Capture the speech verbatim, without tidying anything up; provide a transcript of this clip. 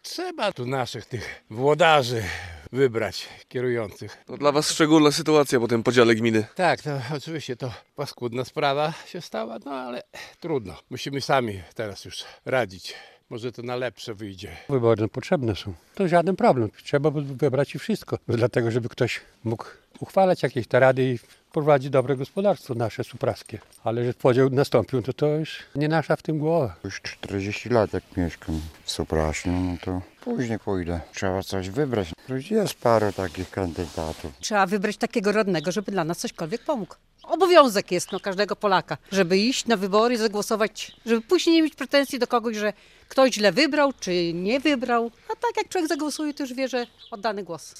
Trzeba tu naszych tych włodarzy wybrać, kierujących. To dla was szczególna sytuacja po tym podziale gminy. Tak, to oczywiście to paskudna sprawa się stała, no ale trudno. Musimy sami teraz już radzić. Może to na lepsze wyjdzie. Wybory potrzebne są. To żaden problem. Trzeba wybrać i wszystko. Dlatego, żeby ktoś mógł uchwalać jakieś te rady i prowadzić dobre gospodarstwo nasze supraskie. Ale że podział nastąpił, to to już nie nasza w tym głowa. Już czterdzieści lat jak mieszkam w Supraśniu, no to później pójdę. Trzeba coś wybrać. Już jest paru takich kandydatów. Trzeba wybrać takiego radnego, żeby dla nas cośkolwiek pomógł. Obowiązek jest no, każdego Polaka, żeby iść na wybory, zagłosować, żeby później nie mieć pretensji do kogoś, że ktoś źle wybrał, czy nie wybrał. A tak jak człowiek zagłosuje, to już wie, że oddany głos.